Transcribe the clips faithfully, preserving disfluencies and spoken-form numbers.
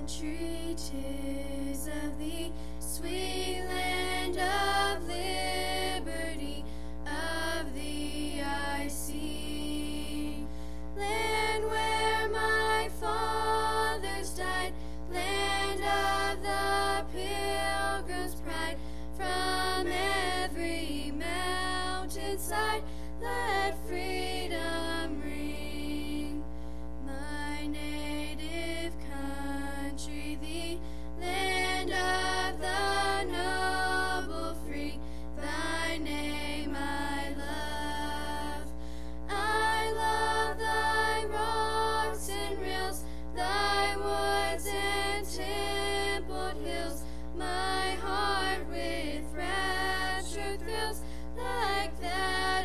country 'tis of thee, sweet land of liberty, of thee I sing. Land where my fathers died, land of the pilgrim's pride, from every mountainside let freedom ring. My native country, the land of the noble free, thy name I love. I love thy rocks and rills, thy woods and templed hills. My heart with rapture thrills like that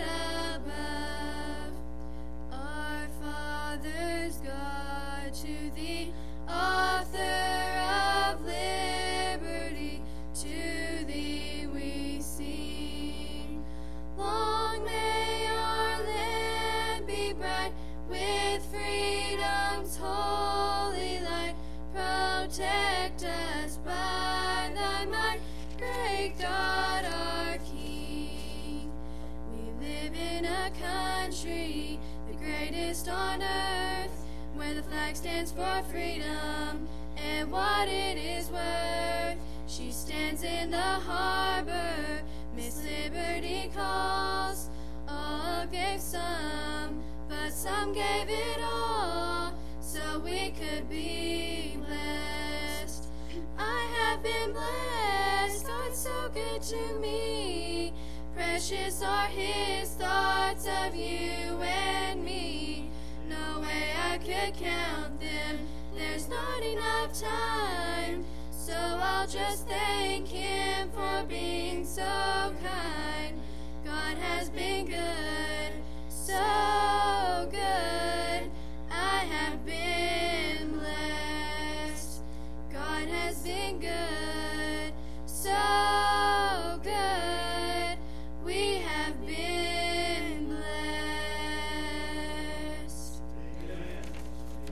above. Our fathers, God, to thee, author of liberty, to thee we sing. Long may our land be bright with freedom's holy light. Protect us by thy might, great God our King. We live in a country, the greatest on earth, where the flag stands for freedom and what it is worth. She stands in the harbor, Miss Liberty calls. All gave some, but some gave it all, so we could be blessed. I have been blessed, God's so good to me. Precious are his thoughts of you and me. No way I could count them, there's not enough time. So I'll just thank him for being so kind.